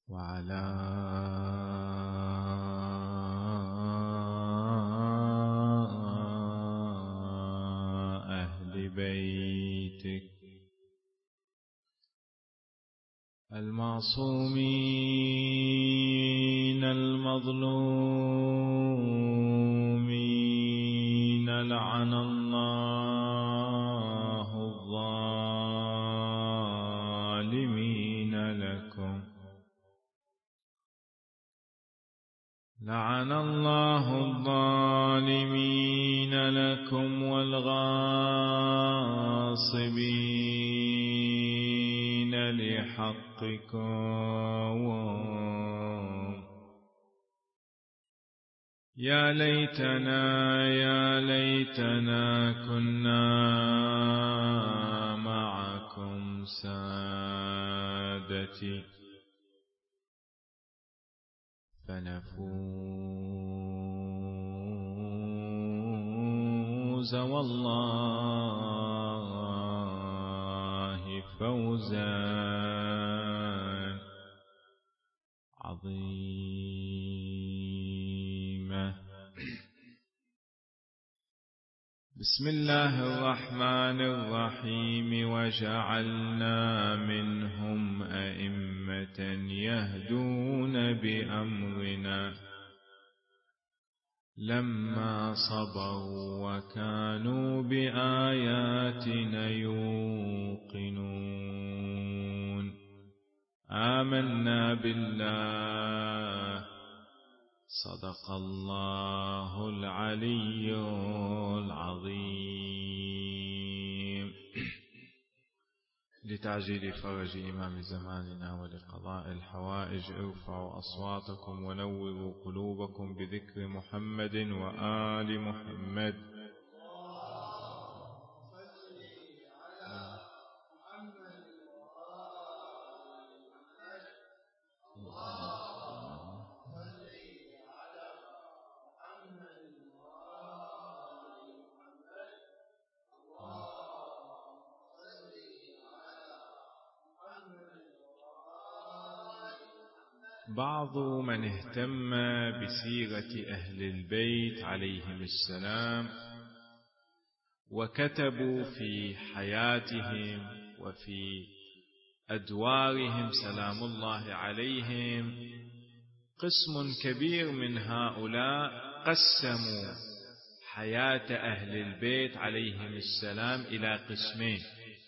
وعلى أهل بيتك المعصومين المظلومين. لعن الله الظالمين لكم، لعن الله الظالمين لكم والغاصبين لحقكم. يا ليتنا كنا معكم سادتي فنفوز والله فوزا عظيما. بسم الله الرحمن الرحيم. وجعلنا منهم أئمة يهدون بأمرنا لما صبروا وكانوا بآياتنا يوقنون. آمنا بالله صدق الله العلي العظيم. لتعجيل فرج إمام زماننا ولقضاء الحوائج ارفعوا أصواتكم ونوروا قلوبكم بذكر محمد وآل محمد. بعض من اهتم بسيرة أهل البيت عليهم السلام وكتبوا في حياتهم وفي أدوارهم سلام الله عليهم، قسم كبير من هؤلاء قسموا حياة أهل البيت عليهم السلام إلى قسمين.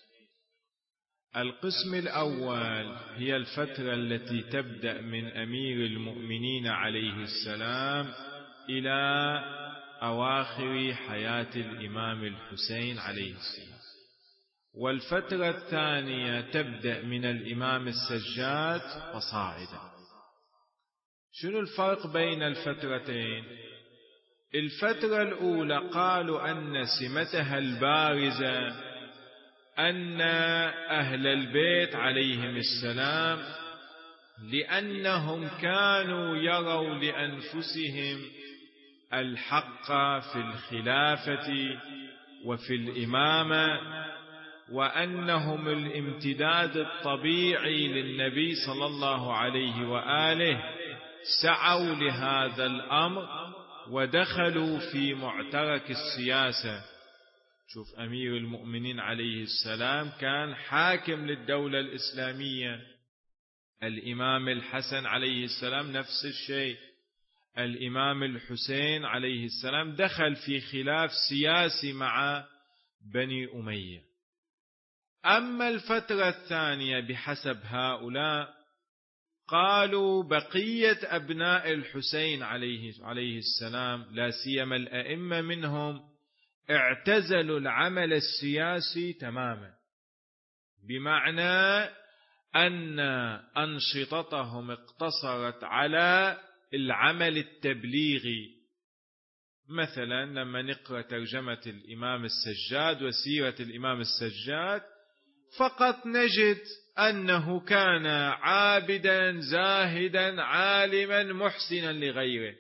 القسم الأول هي الفترة التي تبدأ من أمير المؤمنين عليه السلام إلى أواخر حياة الإمام الحسين عليه السلام، والفترة الثانية تبدأ من الإمام السجاد فصاعدا. شنو الفرق بين الفترتين؟ الفترة الأولى قالوا أن سمتها البارزة أن أهل البيت عليهم السلام لأنهم كانوا يروا لأنفسهم الحق في الخلافة وفي الإمامة، وأنهم الامتداد الطبيعي للنبي صلى الله عليه وآله، سعوا لهذا الأمر ودخلوا في معترك السياسة. شوف، أمير المؤمنين عليه السلام كان حاكم للدولة الإسلامية، الإمام الحسن عليه السلام نفس الشيء، الإمام الحسين عليه السلام دخل في خلاف سياسي مع بني أمية. أما الفترة الثانية بحسب هؤلاء قالوا بقية أبناء الحسين عليه السلام لا سيما الأئمة منهم اعتزلوا العمل السياسي تماما، بمعنى أن أنشطتهم اقتصرت على العمل التبليغي. مثلا لما نقرأ ترجمة الإمام السجاد وسيرة الإمام السجاد فقط نجد أنه كان عابدا زاهدا عالما محسنا لغيره،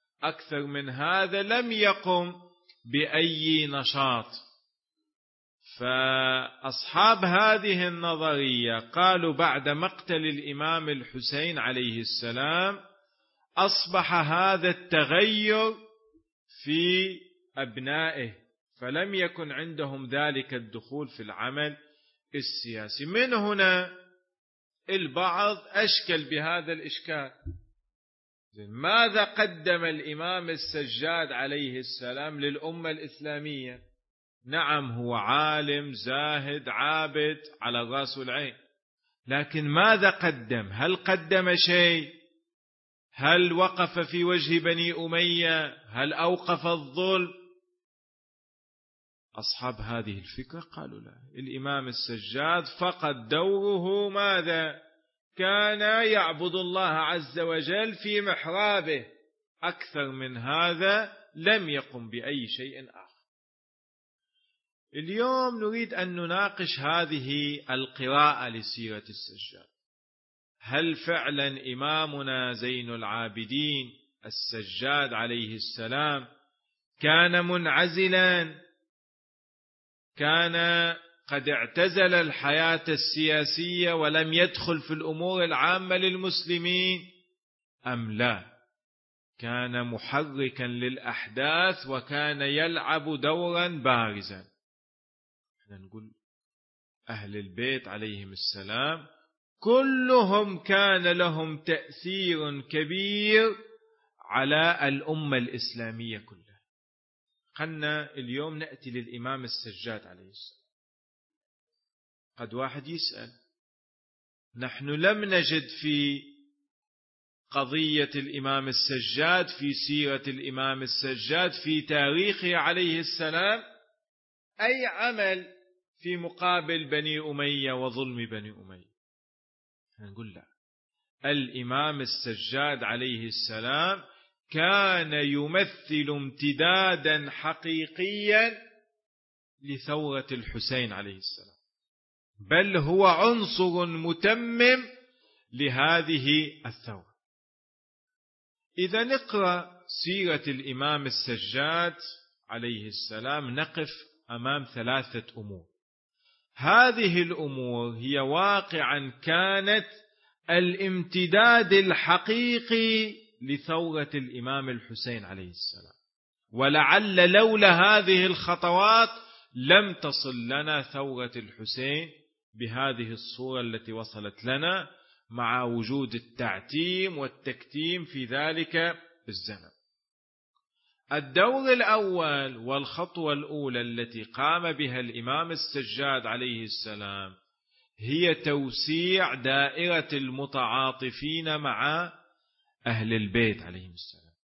أكثر من هذا لم يقم بأي نشاط. فأصحاب هذه النظرية قالوا بعد مقتل الإمام الحسين عليه السلام أصبح هذا التغير في أبنائه، فلم يكن عندهم ذلك الدخول في العمل السياسي. من هنا البعض أشكل بهذا الإشكال. ماذا قدم الإمام السجاد عليه السلام للأمة الإسلامية؟ نعم هو عالم زاهد عابد على الرأس والعين، لكن ماذا قدم؟ هل قدم شيء؟ هل وقف في وجه بني أمية؟ هل أوقف الظلم؟ أصحاب هذه الفكرة قالوا لا، الإمام السجاد فقد دوره ماذا؟ كان يعبد الله عز وجل في محرابه، أكثر من هذا لم يقم بأي شيء آخر. اليوم نريد أن نناقش هذه القراءة لسيرة السجاد. هل فعلا إمامنا زين العابدين السجاد عليه السلام كان منعزلا، كان قد اعتزل الحياة السياسية ولم يدخل في الأمور العامة للمسلمين، أم لا كان محركا للأحداث وكان يلعب دورا بارزا؟ نقول أهل البيت عليهم السلام كلهم كان لهم تأثير كبير على الأمة الإسلامية كلها. خلنا اليوم نأتي للإمام السجاد عليه السلام. قد واحد يسأل، نحن لم نجد في قضية الإمام السجاد، في سيرة الإمام السجاد، في تاريخه عليه السلام أي عمل في مقابل بني أمية وظلم بني أمية. نقول لا، الإمام السجاد عليه السلام كان يمثل امتدادا حقيقيا لثورة الحسين عليه السلام، بل هو عنصر متمم لهذه الثورة. إذا نقرأ سيرة الإمام السجاد عليه السلام نقف أمام ثلاثة أمور. هذه الأمور هي واقعا كانت الامتداد الحقيقي لثورة الإمام الحسين عليه السلام، ولعل لولا هذه الخطوات لم تصل لنا ثورة الحسين بهذه الصورة التي وصلت لنا، مع وجود التعتيم والتكتيم في ذلك الزمن. الدور الأول والخطوة الأولى التي قام بها الإمام السجاد عليه السلام هي توسيع دائرة المتعاطفين مع أهل البيت عليهم السلام.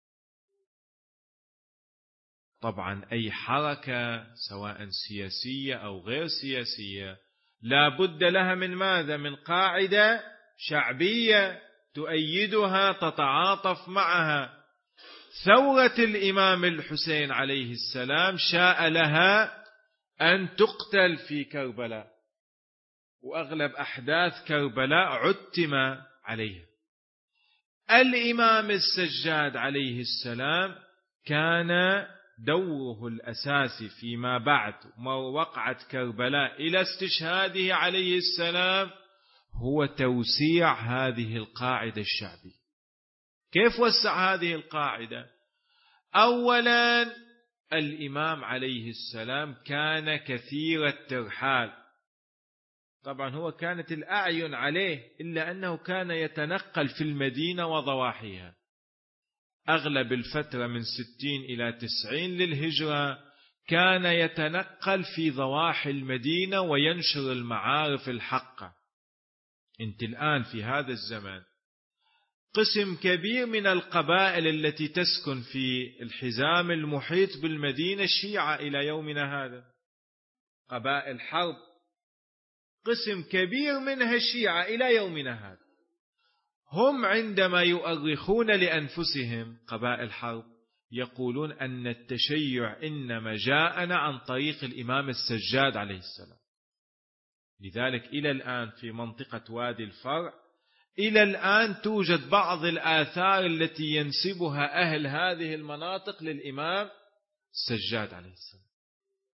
طبعا أي حركة سواء سياسية أو غير سياسية لا بد لها من ماذا؟ من قاعدة شعبية تؤيدها تتعاطف معها. ثورة الإمام الحسين عليه السلام شاء لها أن تقتل في كربلاء، وأغلب أحداث كربلاء عتم عليها. الإمام السجاد عليه السلام كان دوره الأساسي فيما بعد وقعت كربلاء إلى استشهاده عليه السلام هو توسيع هذه القاعدة الشعبية. كيف وسع هذه القاعدة؟ أولا الإمام عليه السلام كان كثير الترحال. طبعا هو كانت الأعين عليه، إلا أنه كان يتنقل في المدينة وضواحيها. أغلب الفترة من 60 إلى 90 للهجرة كان يتنقل في ضواحي المدينة وينشر المعارف الحقة. انت الآن في هذا الزمن قسم كبير من القبائل التي تسكن في الحزام المحيط بالمدينة الشيعة إلى يومنا هذا، قبائل حرب، قسم كبير منها الشيعة إلى يومنا هذا. هم عندما يؤرخون لأنفسهم قبائل حرب يقولون أن التشيع إنما جاءنا عن طريق الإمام السجاد عليه السلام. لذلك إلى الآن في منطقة وادي الفرع إلى الآن توجد بعض الآثار التي ينسبها أهل هذه المناطق للإمام السجاد عليه السلام.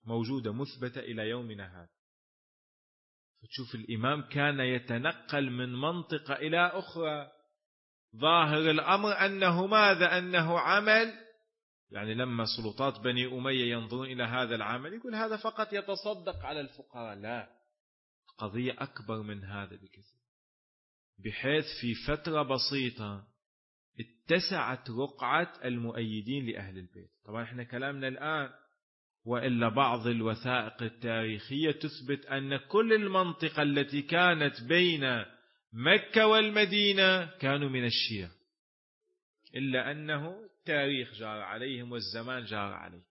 موجودة مثبتة إلى يومنا هذا. فتشوف الإمام كان يتنقل من منطقة إلى أخرى. ظاهر الأمر أنه ماذا؟ أنه عمل، يعني لما سلطات بني أمية ينظرون إلى هذا العمل يقول هذا فقط يتصدق على الفقراء. لا، قضية أكبر من هذا بكثير، بحيث في فترة بسيطة اتسعت رقعة المؤيدين لأهل البيت. طبعا احنا كلامنا الآن، وإلا بعض الوثائق التاريخية تثبت أن كل المنطقة التي كانت بين مكة والمدينة كانوا من الشيعة، إلا أنه التاريخ جار عليهم والزمان جار عليه.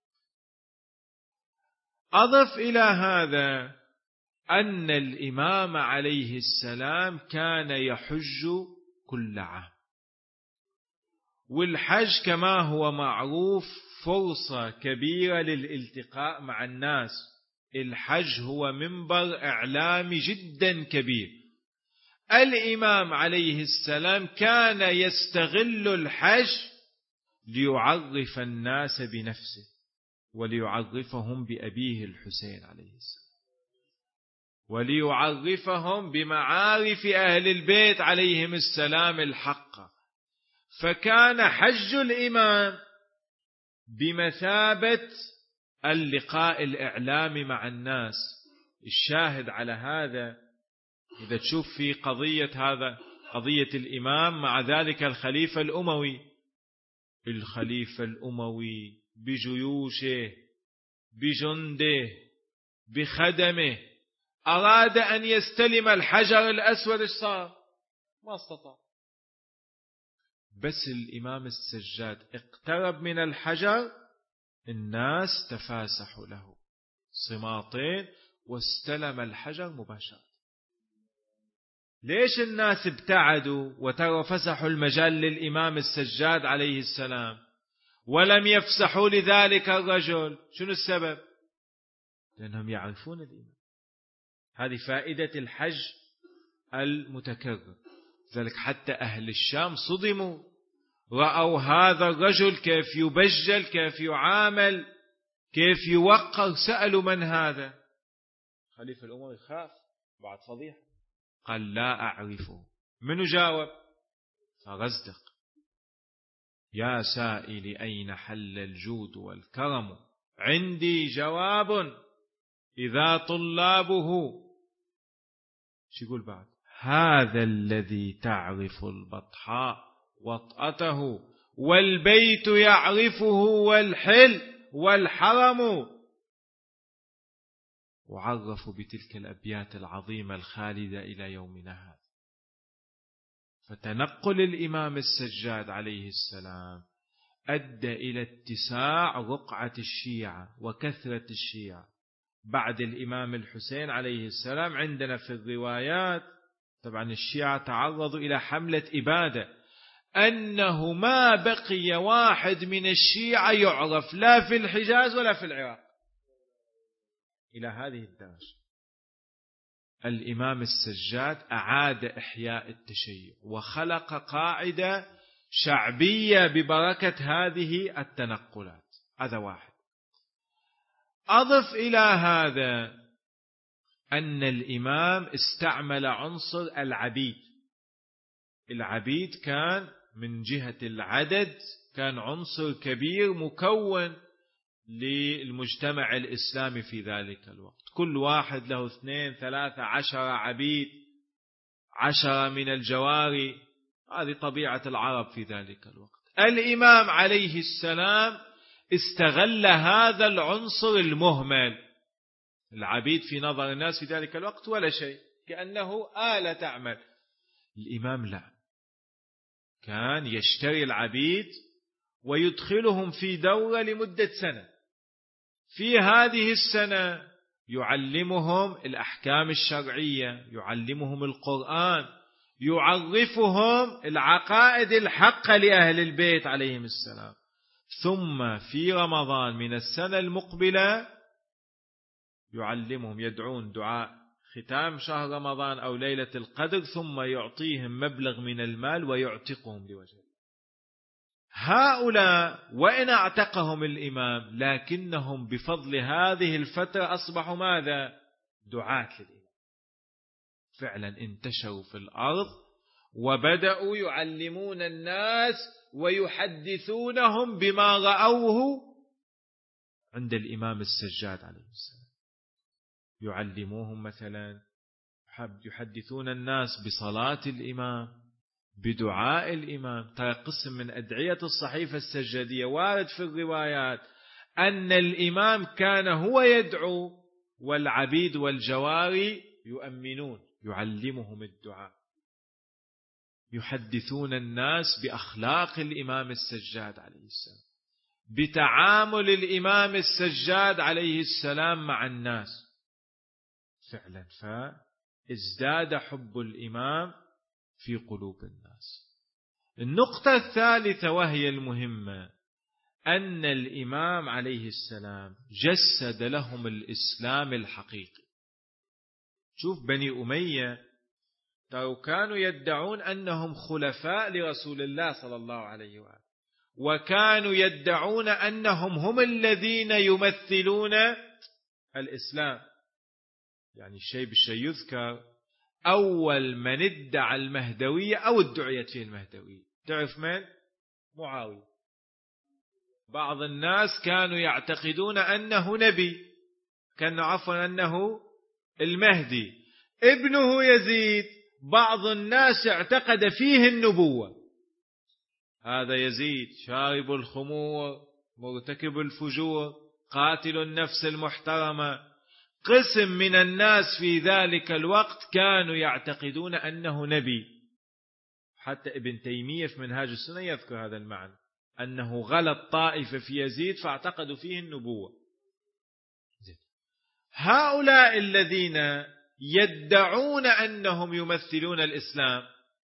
أضف إلى هذا أن الإمام عليه السلام كان يحج كل عام، والحج كما هو معروف فرصة كبيرة للالتقاء مع الناس. الحج هو منبر إعلامي جدا كبير. الإمام عليه السلام كان يستغل الحج ليعرف الناس بنفسه وليعرفهم بأبيه الحسين عليه السلام وليعرفهم بمعارف أهل البيت عليهم السلام الحقة. فكان حج الإمام بمثابة اللقاء الإعلامي مع الناس. الشاهد على هذا إذا تشوف في قضية الإمام مع ذلك الخليفة الأموي. الخليفة الأموي بجيوشه بجنده بخدمه أراد أن يستلم الحجر الأسود، صار ما استطاع. بس الإمام السجاد اقترب من الحجر، الناس تفاسحوا له صماطين واستلم الحجر مباشرة. ليش الناس ابتعدوا وفسحوا المجال للإمام السجاد عليه السلام ولم يفسحوا لذلك الرجل؟ شنو السبب؟ لأنهم يعرفون الإمام. هذه فائدة الحج المتكرر. ذلك حتى أهل الشام صدموا، رأوا هذا الرجل كيف يبجل، كيف يعامل، كيف يوقر. سألوا من هذا؟ خليفة الأموي خاف بعد فضيحة، قال لا أعرفه. منو جاوب؟ فغزدق. يا سائل أين حل الجود والكرم، عندي جواب إذا طلابه. شو يقول بعد؟ هذا الذي تعرف البطحاء وطأته والبيت يعرفه والحل والحرم. وعرفوا بتلك الأبيات العظيمة الخالدة إلى يومنا هذا. فتنقل الإمام السجاد عليه السلام أدى إلى اتساع رقعة الشيعة وكثرة الشيعة. بعد الإمام الحسين عليه السلام عندنا في الروايات طبعا الشيعة تعرضوا إلى حملة إبادة، أنه ما بقي واحد من الشيعة يعرف لا في الحجاز ولا في العراق، إلى هذه الدرجة. الإمام السجاد أعاد إحياء التشيع وخلق قاعدة شعبية ببركة هذه التنقلات. هذا واحد. أضف إلى هذا أن الإمام استعمل عنصر العبيد. العبيد كان من جهة العدد كان عنصر كبير مكون للمجتمع الإسلامي في ذلك الوقت. كل واحد له 2 3 10 عبيد، 10 من الجواري. هذه طبيعة العرب في ذلك الوقت. الإمام عليه السلام استغل هذا العنصر المهمل. العبيد في نظر الناس في ذلك الوقت ولا شيء، كأنه آلة تعمل. الإمام لا، كان يشتري العبيد ويدخلهم في دورة لمدة سنة. في هذه السنة يعلمهم الأحكام الشرعية، يعلمهم القرآن، يعرفهم العقائد الحقة لأهل البيت عليهم السلام. ثم في رمضان من السنة المقبلة يعلمهم، يدعون دعاء ختام شهر رمضان أو ليلة القدر، ثم يعطيهم مبلغ من المال ويعتقهم لوجهه. هؤلاء وإن اعتقهم الإمام لكنهم بفضل هذه الفترة أصبحوا ماذا؟ دعاة للإمام، فعلا انتشروا في الأرض وبدأوا يعلمون الناس ويحدثونهم بما رأوه عند الإمام السجاد عليه السلام. يعلموهم مثلا، يحدثون الناس بصلاة الإمام، بدعاء الإمام. ترى قسم من أدعية الصحيفة السجادية وارد في الروايات أن الإمام كان هو يدعو والعبيد والجواري يؤمنون، يعلمهم الدعاء، يحدثون الناس بأخلاق الإمام السجاد عليه السلام، بتعامل الإمام السجاد عليه السلام مع الناس. فعلا فازداد حب الإمام في قلوب الناس. النقطة الثالثة وهي المهمة، أن الإمام عليه السلام جسد لهم الإسلام الحقيقي. شوف بني أمية كانوا يدعون أنهم خلفاء لرسول الله صلى الله عليه وآله، وكانوا يدعون أنهم هم الذين يمثلون الإسلام. يعني الشيء بالشيء يذكر، أول من ادعى المهدوية أو ادعيت فيه المهدوية تعرف من؟ معاوية. بعض الناس كانوا يعتقدون أنه نبي، كانوا عفوا أنه المهدي ابنه يزيد، بعض الناس اعتقد فيه النبوة. هذا يزيد شارب الخمور، مرتكب الفجور، قاتل النفس المحترمة. قسم من الناس في ذلك الوقت كانوا يعتقدون أنه نبي. حتى ابن تيمية في منهاج السنة يذكر هذا المعنى، أنه غلط طائفة في يزيد فاعتقدوا فيه النبوة. هؤلاء الذين يدعون أنهم يمثلون الإسلام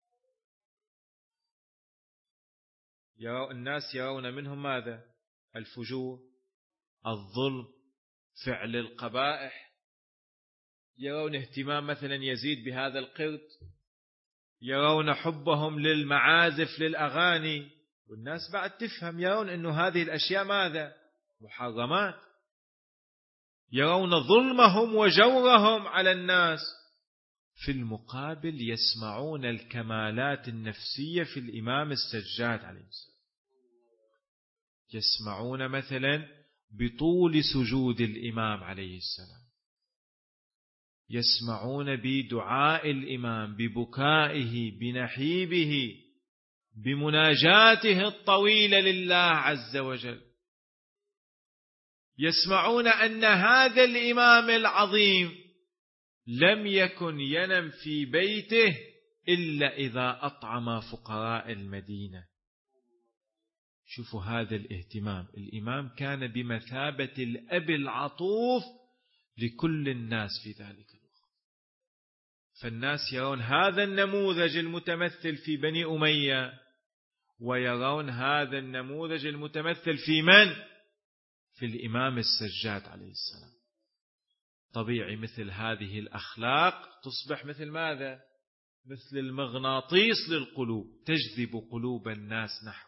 الناس يرون منهم ماذا؟ الفجور، الظلم، فعل القبائح. يرون اهتمام مثلا يزيد بهذا القرد، يرون حبهم للمعازف للأغاني، والناس بعد تفهم يرون أن هذه الأشياء ماذا؟ محرمات. يرون ظلمهم وجورهم على الناس. في المقابل يسمعون الكمالات النفسية في الإمام السجاد عليه السلام. يسمعون مثلا بطول سجود الإمام عليه السلام، يسمعون بدعاء الإمام، ببكائه، بنحيبه، بمناجاته الطويلة لله عز وجل. يسمعون أن هذا الإمام العظيم لم يكن ينم في بيته إلا إذا أطعم فقراء المدينة. شوفوا هذا الاهتمام. الإمام كان بمثابة الأب العطوف لكل الناس في ذلك الوقت. فالناس يرون هذا النموذج المتمثل في بني أمية، ويرون هذا النموذج المتمثل في من؟ في الإمام السجاد عليه السلام. طبيعي مثل هذه الأخلاق تصبح مثل ماذا؟ مثل المغناطيس للقلوب، تجذب قلوب الناس نحو.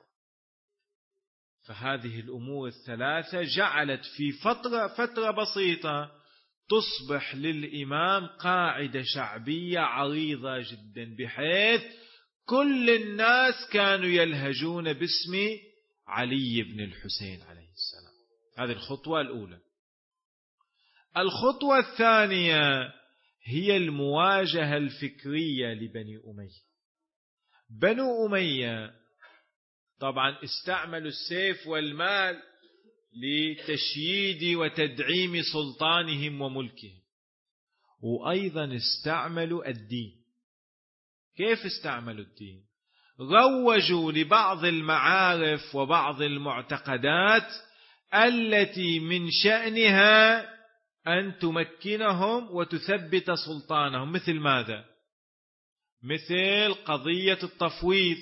فهذه الأمور الثلاثة جعلت في فترة بسيطة تصبح للإمام قاعدة شعبية عريضة جدا، بحيث كل الناس كانوا يلهجون باسم علي بن الحسين عليه السلام. هذه الخطوة الأولى. الخطوة الثانية هي المواجهة الفكرية لبني أمية. بنو أمية طبعا استعملوا السيف والمال لتشييد وتدعيم سلطانهم وملكهم، وأيضا استعملوا الدين. كيف استعملوا الدين؟ روجوا لبعض المعارف وبعض المعتقدات التي من شأنها أن تمكنهم وتثبت سلطانهم. مثل ماذا؟ مثل قضية التفويض.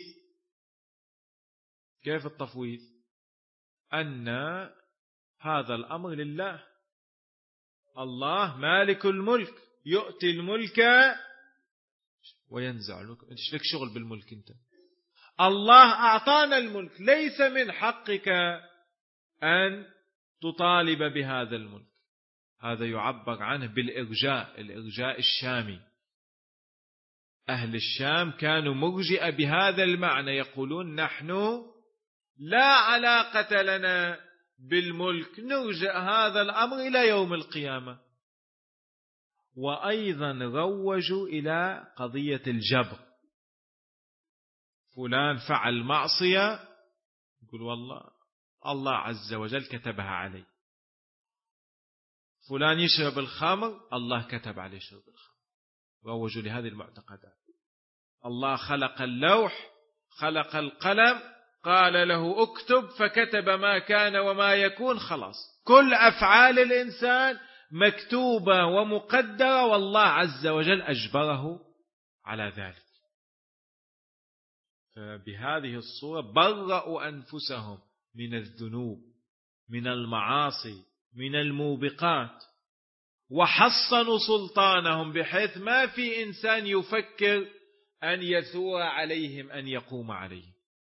كيف التفويض؟ أن هذا الأمر لله، الله مالك الملك، يؤتي الملك وينزع الملك. أنت لك شغل بالملك؟ أنت الله أعطانا الملك، ليس من حقك أن تطالب بهذا الملك. هذا يعبر عنه بالإرجاء، الإرجاء الشامي. أهل الشام كانوا مرجئة بهذا المعنى، يقولون نحن لا علاقة لنا بالملك، نرجع هذا الأمر إلى يوم القيامة. وأيضا روجوا إلى قضية الجبر، فلان فعل معصية يقول والله الله عز وجل كتبها عليه، فلان يشرب الخمر الله كتب عليه شرب الخمر. روجوا لهذه المعتقدات. الله خلق اللوح، خلق القلم، قال له اكتب فكتب ما كان وما يكون، خلاص كل أفعال الإنسان مكتوبة ومقدرة، والله عز وجل أجبره على ذلك. فبهذه الصورة برأوا أنفسهم من الذنوب، من المعاصي، من الموبقات، وحصنوا سلطانهم بحيث ما في إنسان يفكر أن يثور عليهم، أن يقوم عليهم.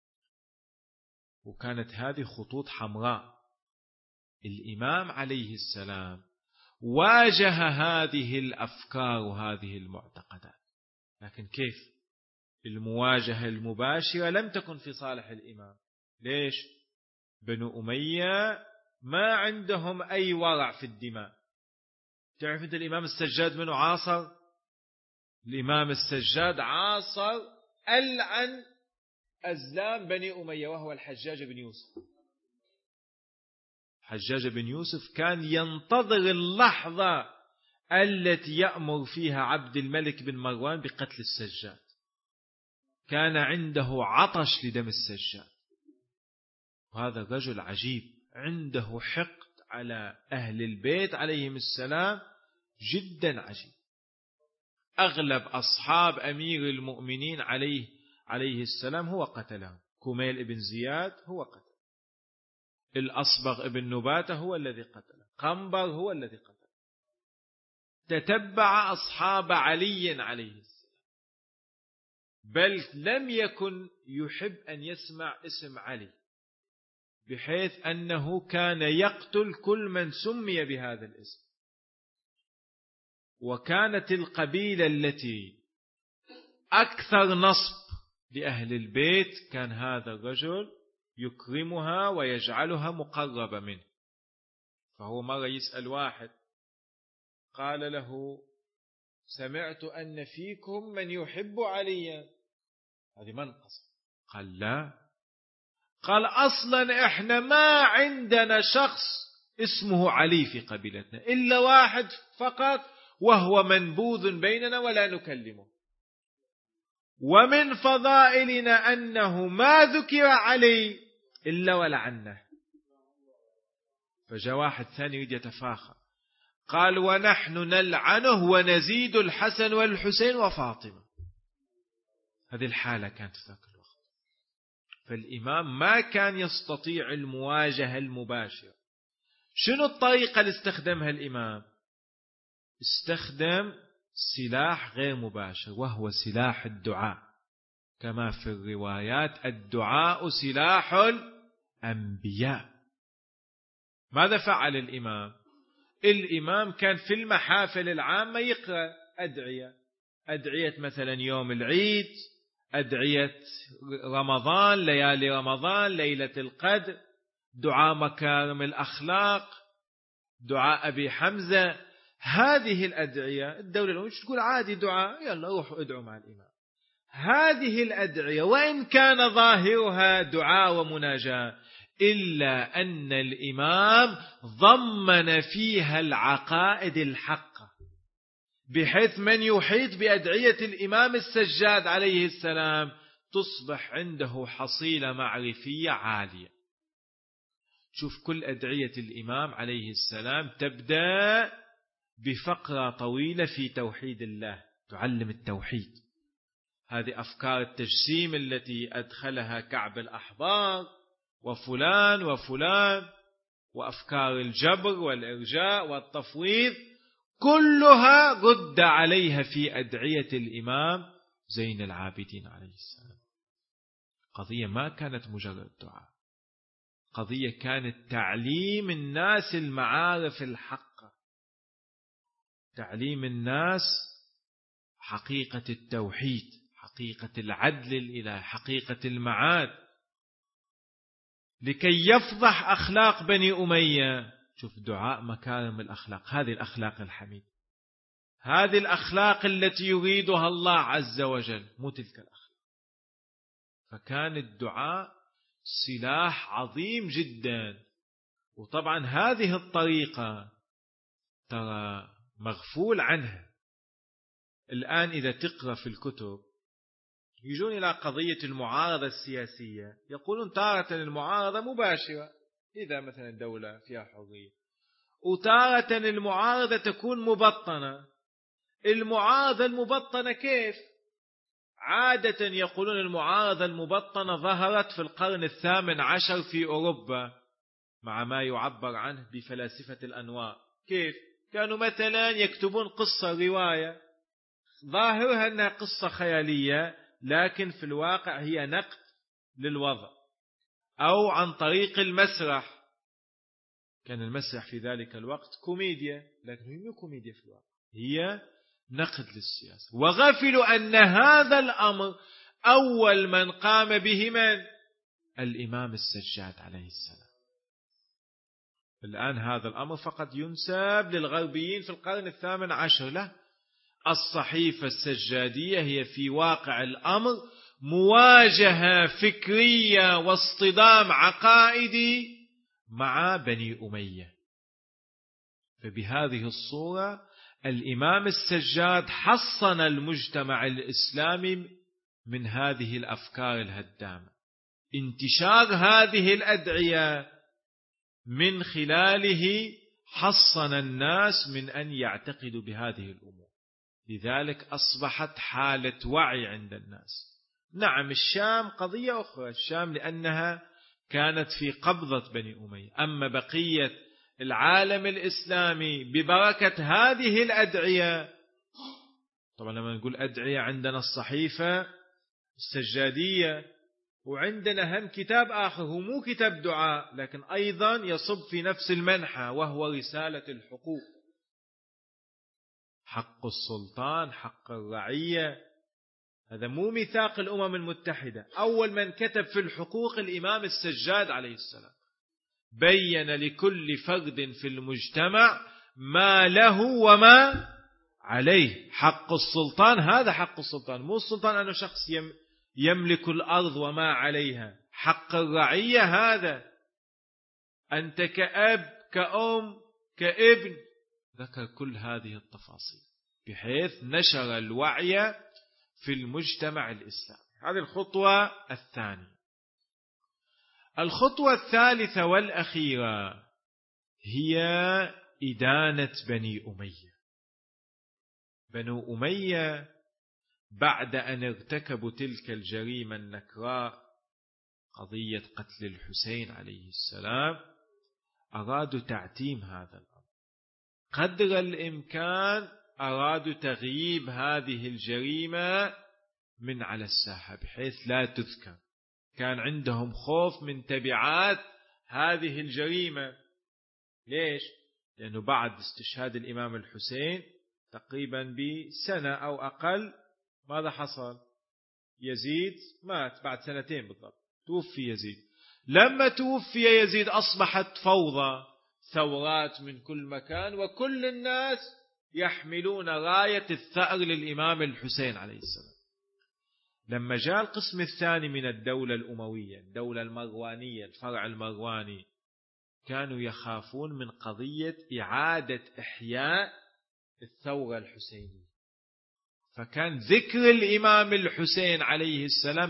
وكانت هذه خطوط حمراء. الإمام عليه السلام واجه هذه الأفكار وهذه المعتقدات، لكن كيف؟ المواجهة المباشرة لم تكن في صالح الإمام. ليش؟ بنو أمية ما عندهم أي ورع في الدماء. تعرف أنت الإمام السجاد منه عاصر؟ الإمام السجاد عاصر ألعن أزلام بني أمية، وهو الحجاج بن يوسف. حجاج بن يوسف كان ينتظر اللحظة التي يأمر فيها عبد الملك بن مروان بقتل السجاد، كان عنده عطش لدم السجاد. وهذا الرجل عجيب، عنده حقد على أهل البيت عليهم السلام جدا عجيب. أغلب أصحاب أمير المؤمنين عليه السلام هو قتلهم. كميل ابن زياد هو قتل، الأصبغ ابن نباتة هو الذي قتله، قنبر هو الذي قتله. تتبع أصحاب علي عليه السلام، بل لم يكن يحب أن يسمع اسم علي، بحيث أنه كان يقتل كل من سمي بهذا الاسم. وكانت القبيلة التي أكثر نصب لأهل البيت كان هذا الرجل يكرمها ويجعلها مقربة منه. فهو مرة يسأل واحد قال له سمعت أن فيكم من يحب عليا، هذه منقصة. قال لا، قال أصلا إحنا ما عندنا شخص اسمه علي في قبيلتنا إلا واحد فقط، وهو منبوذ بيننا ولا نكلمه، ومن فضائلنا أنه ما ذكر علي إلا ولعنه. فجاء واحد ثاني يريد يتفاخر قال ونحن نلعنه ونزيد الحسن والحسين وفاطمة. هذه الحالة كانت في ذاك الوقت. فالإمام ما كان يستطيع المواجهة المباشرة. شنو الطريقة اللي استخدمها الإمام؟ استخدم سلاح غير مباشر، وهو سلاح الدعاء، كما في الروايات الدعاء سلاح الأنبياء. ماذا فعل الإمام؟ الإمام كان في المحافل العامة يقرأ أدعية مثلا يوم العيد، أدعية رمضان، ليالي رمضان، ليلة القدر، دعاء مكارم الأخلاق، دعاء أبي حمزة. هذه الأدعية الدولة الأموية تقول عادي دعاء، يلا روحوا ادعوا مع الإمام. هذه الأدعية وإن كان ظاهرها دعاء ومناجاة، إلا أن الإمام ضمن فيها العقائد الحقة، بحيث من يحيط بأدعية الإمام السجاد عليه السلام تصبح عنده حصيلة معرفية عالية. شوف كل أدعية الإمام عليه السلام تبدأ بفقرة طويلة في توحيد الله، تعلم التوحيد. هذه أفكار التجسيم التي أدخلها كعب الأحبار وفلان وفلان، وأفكار الجبر والإرجاء والتفويض، كلها رد عليها في أدعية الإمام زين العابدين عليه السلام. قضية ما كانت مجرد دعاء، قضية كانت تعليم الناس المعارف الحقة، تعليم الناس حقيقة التوحيد، حقيقة العدل الإلهي، حقيقة المعاد، لكي يفضح أخلاق بني أمية. شوف دعاء مكارم الأخلاق، هذه الأخلاق الحميدة، هذه الأخلاق التي يريدها الله عز وجل، مو تلك الأخلاق. فكان الدعاء سلاح عظيم جدا. وطبعا هذه الطريقة ترى مغفول عنها الآن. إذا تقرأ في الكتب يجون إلى قضية المعارضة السياسية، يقولون تارة المعارضة مباشرة إذا مثلا الدولة فيها حرية، وتارة المعارضة تكون مبطنة. المعارضة المبطنة كيف؟ عادة يقولون المعارضة المبطنة ظهرت في القرن 18 في أوروبا مع ما يعبر عنه بفلاسفة الأنواع. كيف؟ كانوا مثلا يكتبون قصة رواية ظاهرها أنها قصة خيالية، لكن في الواقع هي نقد للوضع، أو عن طريق المسرح. كان المسرح في ذلك الوقت كوميديا، لكن هي مو كوميديا في الواقع، هي نقد للسياسة. وغفلوا أن هذا الأمر أول من قام به من؟ الإمام السجاد عليه السلام. الآن هذا الأمر فقط ينسب للغربيين في القرن 18. لا، الصحيفة السجادية هي في واقع الأمر مواجهة فكرية واصطدام عقائدي مع بني أمية. فبهذه الصورة الإمام السجاد حصن المجتمع الإسلامي من هذه الأفكار الهدامة. انتشار هذه الأدعية من خلاله حصن الناس من أن يعتقدوا بهذه الأمور. لذلك أصبحت حالة وعي عند الناس. نعم الشام قضية أخرى، الشام لأنها كانت في قبضة بني أمية، أما بقية العالم الإسلامي ببركة هذه الأدعية. طبعا لما نقول أدعية عندنا الصحيفة السجادية، وعندنا هم كتاب آخر هو مو كتاب دعاء لكن أيضا يصب في نفس المنحى، وهو رسالة الحقوق، حق السلطان، حق الرعية. هذا مو ميثاق الأمم المتحدة. أول من كتب في الحقوق الإمام السجاد عليه السلام، بين لكل فرد في المجتمع ما له وما عليه. حق السلطان هذا حق السلطان، مو السلطان أنه شخص يملك الأرض وما عليها. حق الرعية هذا أنت كأب كأم كابن. ذكر كل هذه التفاصيل بحيث نشر الوعي في المجتمع الإسلامي. هذه الخطوة الثانية. الخطوة الثالثة والأخيرة هي إدانة بني أمية. بنو أمية بعد أن ارتكبوا تلك الجريمة النكراء، قضية قتل الحسين عليه السلام، أرادوا تعتيم هذا الأمر قدر الإمكان، أرادوا تغييب هذه الجريمة من على الساحة بحيث لا تذكر. كان عندهم خوف من تبعات هذه الجريمة. ليش؟ لأنه بعد استشهاد الإمام الحسين تقريبا بسنة أو أقل ماذا حصل؟ يزيد مات بعد 2 بالضبط، توفي يزيد. لما توفي يزيد أصبحت فوضى، ثورات من كل مكان، وكل الناس يحملون راية الثأر للإمام الحسين عليه السلام. لما جاء القسم الثاني من الدولة الأموية، الدولة المروانية، الفرع المرواني، كانوا يخافون من قضية إعادة إحياء الثورة الحسينية. فكان ذكر الإمام الحسين عليه السلام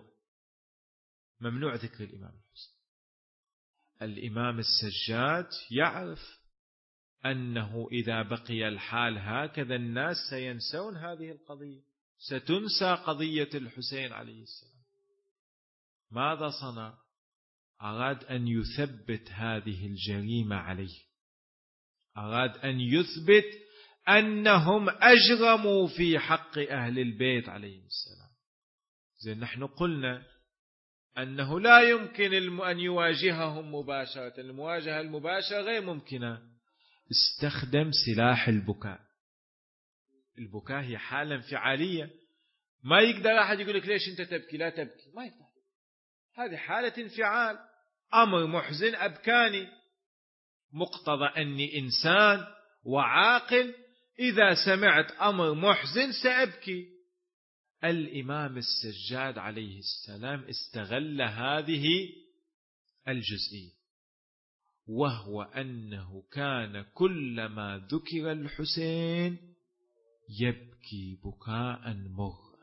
ممنوع ذكر الإمام الحسين. الإمام السجاد يعرف أنه إذا بقي الحال هكذا الناس سينسون هذه القضية، ستنسى قضية الحسين عليه السلام. ماذا صنع؟ أراد أن يثبت هذه الجريمة عليه، أراد أن يثبت أنهم أجرموا في حق أهل البيت عليه السلام. زين نحن قلنا أنه لا يمكن أن يواجههم مباشرة، المواجهة المباشرة غير ممكنة، استخدم سلاح البكاء. البكاء هي حالة انفعالية، ما يقدر أحد يقول لك ليش أنت تبكي، لا تبكي، ما يقدر، هذه حالة انفعال، أمر محزن أبكاني، مقتضى أني إنسان وعاقل إذا سمعت أمر محزن سأبكي. الإمام السجاد عليه السلام استغل هذه الجزئية، وهو أنه كان كلما ذكر الحسين يبكي بكاء مرا،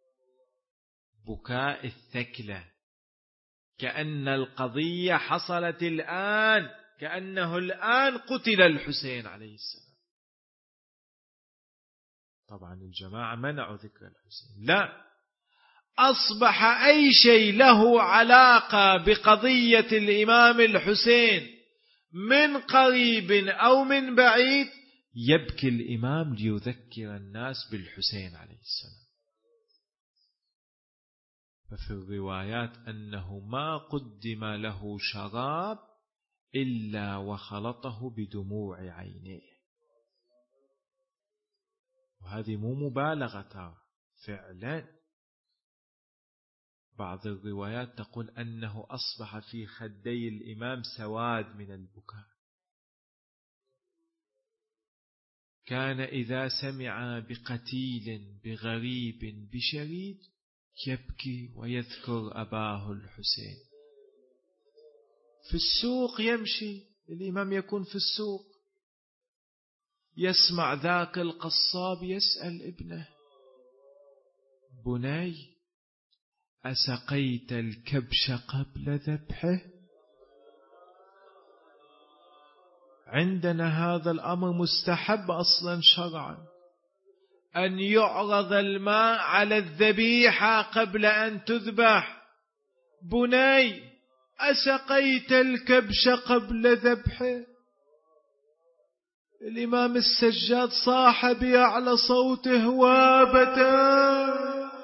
بكاء الثكلة، كأن القضية حصلت الآن، كأنه الآن قتل الحسين عليه السلام. طبعا الجماعة منعوا ذكر الحسين، لا، أصبح أي شيء له علاقة بقضية الإمام الحسين من قريب أو من بعيد يبكي الإمام ليذكر الناس بالحسين عليه السلام. ففي الروايات أنه ما قدم له شراب إلا وخلطه بدموع عينيه، وهذه مو مبالغة فعلا. بعض الروايات تقول أنه أصبح في خدي الإمام سواد من البكاء. كان إذا سمع بقتيل بغريب بشريد يبكي ويذكر أباه الحسين. في السوق يمشي الإمام، يكون في السوق يسمع ذاك القصاب يسأل ابنه: بني أسقيت الكبش قبل ذبحه؟ عندنا هذا الأمر مستحب أصلا شرعا، أن يعرض الماء على الذبيحة قبل أن تذبح. بني أسقيت الكبش قبل ذبحه؟ الإمام السجاد صاح بأعلى صوته: وابتا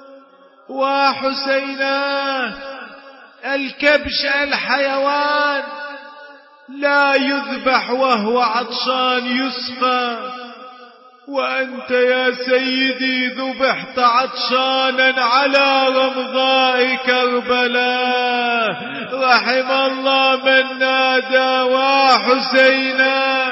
وحسينا، الكبش الحيوان لا يذبح وهو عطشان، يسقى، وأنت يا سيدي ذبحت عطشانا على رمضاء كربلاء، رحم الله من نادى وحسينا.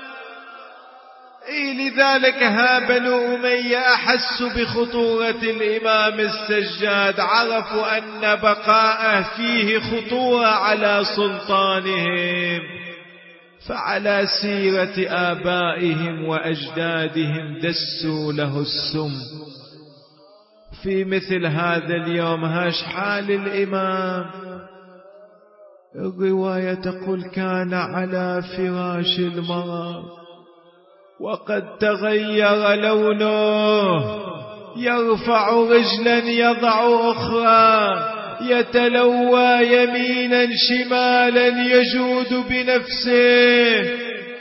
لذلك بنو أمية أحسوا بخطورة الإمام السجاد، عرفوا أن بقاءه فيه خطورة على سلطانهم، فعلى سيرة آبائهم وأجدادهم دسوا له السم. في مثل هذا اليوم هاش حال الإمام. الرواية تقول: كان على فراش المرض وقد تغير لونه، يرفع رجلا يضع أخرى، يتلوى يمينا شمالا، يجود بنفسه،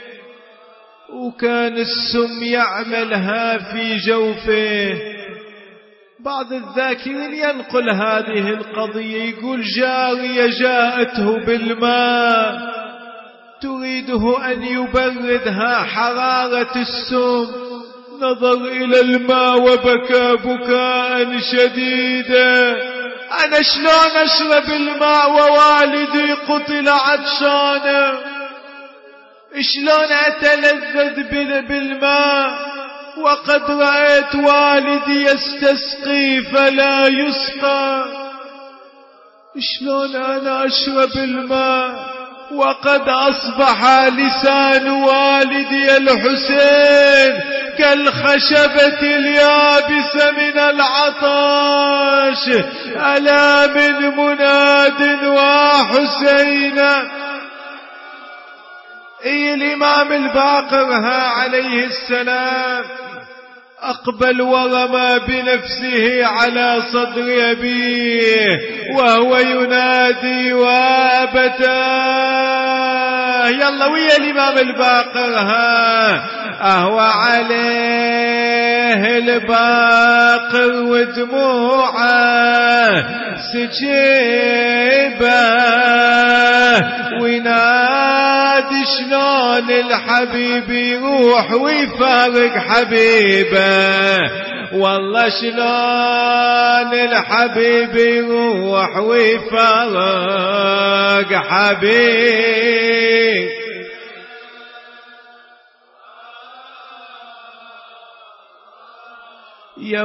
وكان السم يعملها في جوفه. بعض الذاكرين ينقل هذه القضية، يقول: جارية جاءته بالماء تريده أن يبردها حرارة السم، نظر إلى الماء وبكى بكاء شديدا: أنا شلون أشرب الماء ووالدي قتل عطشانا؟ شلون أتلذذ بالماء وقد رأيت والدي يستسقي فلا يسقى؟ شلون أنا أشرب الماء وقد أصبح لسان والدي الحسين كالخشبة اليابسة من العطش؟ ألا من مناد وحسينا. الإمام الباقر عليه السلام أقبل ورمى بنفسه على صدر أبيه وهو ينادي: وابتاه. يلا ويا الإمام الباقر أهوى عليه الباقر ودموعه سجيبه وينادي شلون الحبيب يروح ويفارق حبيبه والله شلون الحبيب يروح ويفارق حبيب يا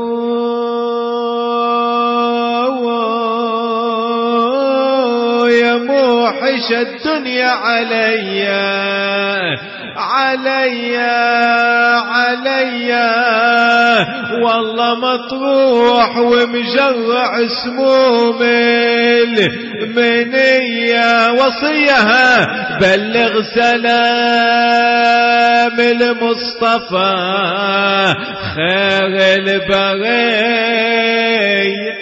يا موحش الدنيا عليا والله مطروح ومجرع سموم المنية وصيها بلغ سلام المصطفى خير البرية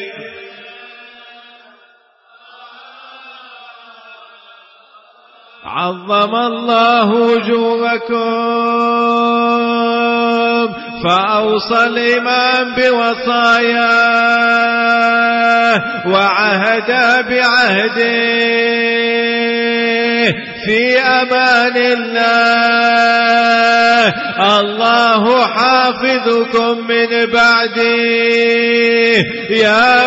عظم الله أجوركم فأوصى الإمام بوصاياه وعهد بعهده في أمان الله الله حافظكم من بعده يا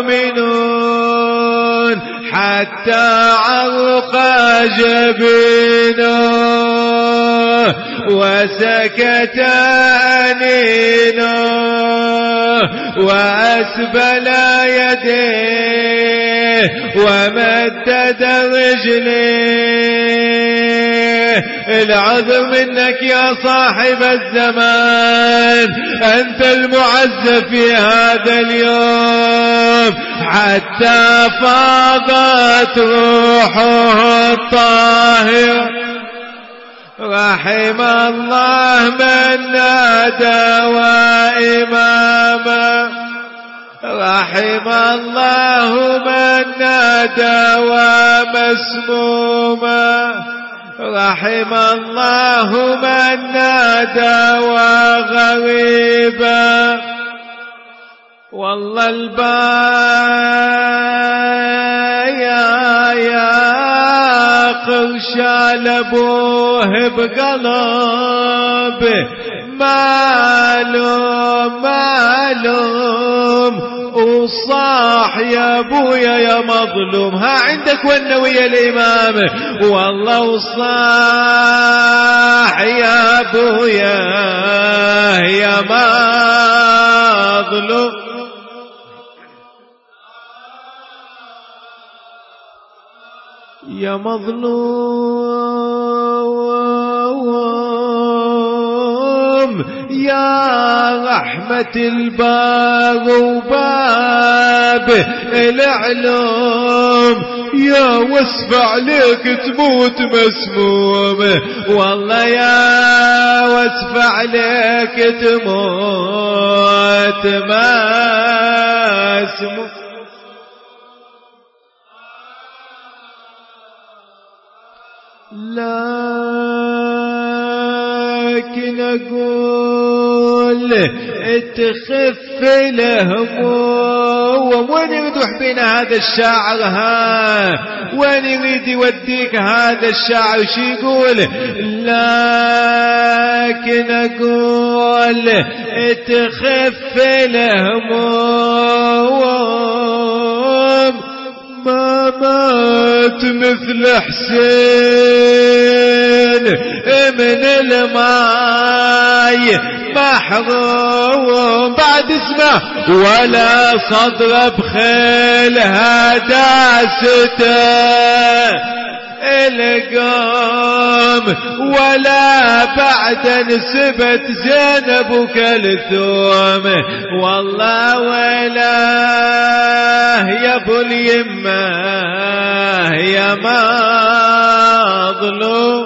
مؤمنون حتى عرق جبينه وسكت أنينه وأسبل يديه ومدد رجليه العذر منك يا صاحب الزمان أنت المعز في هذا اليوم حتى فاضت روحه الطاهر رحم الله من نادى وإماما رحم الله من نادى ومسموما رحم الله من نادى وغريبا والله البايا قرشال ابوه بقلب معلوم وصاح يا ابويا يا مظلوم ها عندك والنوية الامام والله وصاح يا ابويا يا مظلوم يا مظلوم يا رحمة الباب وباب العلوم يا وصف عليك تموت مسموم والله يا وصف عليك تموت مسموم لكن أقول تخف الهموم وين يريد يحبينا هذا الشاعر ها وين يريد يوديك هذا الشاعر شي يقول لكن أقول تخف الهموم ما مات مثل حسين من الماي محروم بعد اسمه ولا صدر بخيلها داسته القوم ولا بعد نسبت زينب وكلثوم والله ولا يا ابو اليمه يا مظلوم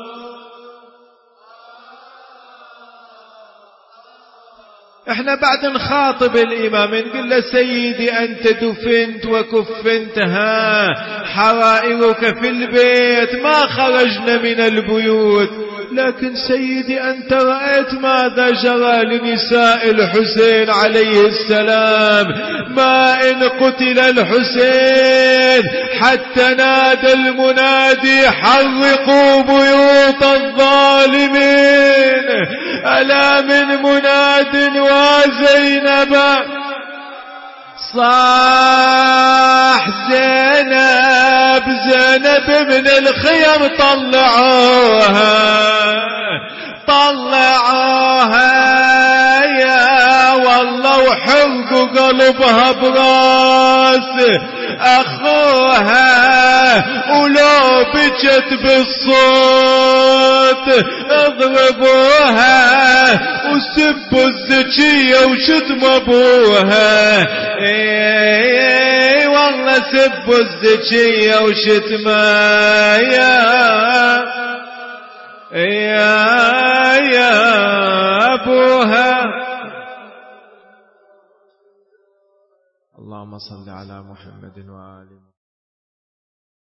احنا بعد نخاطب الامام نقول له سيدي انت دفنت وكفنت ها حرائرك في البيت ما خرجنا من البيوت لكن سيدي أنت رأيت ماذا جرى لنساء الحسين عليه السلام. ما إن قتل الحسين حتى نادى المنادي حرقوا بيوت الظالمين. ألا من مناد وزينب صاح زينب زينب من الخيم طلعوها يا والله وحرقوا قلبها براس أخوها ولو بجت بالصوت اضربوها وسبوا الزكية وشتموا ابوها. اي والله سبوا الزكية وشتمها يا ابوها. اللهم صل على محمد وآل محمد.